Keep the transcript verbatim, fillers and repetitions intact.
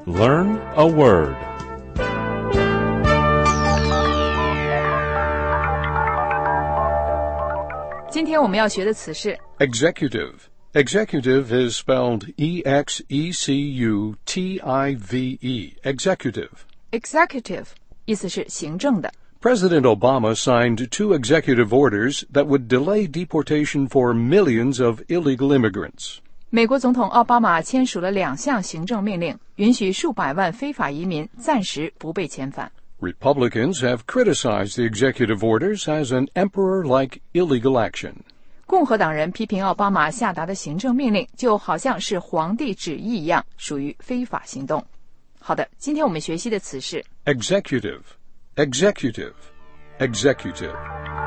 Learn a word. Executive. 今天我们要学的词是 Executive. Executive is spelled E X E C U T I V E. Executive. Executive 意思是行政的。 President Obama signed two executive orders that would delay deportation for millions of illegal immigrants. 美国总统奥巴马签署了两项行政命令，允许数百万非法移民暂时不被遣返。 Republicans have criticized the executive orders as an emperor-like illegal action. 共和党人批评奥巴马下达的行政命令就好像是皇帝旨意一样，属于非法行动。好的，今天我们学习的词是 Executive. Executive. Executive.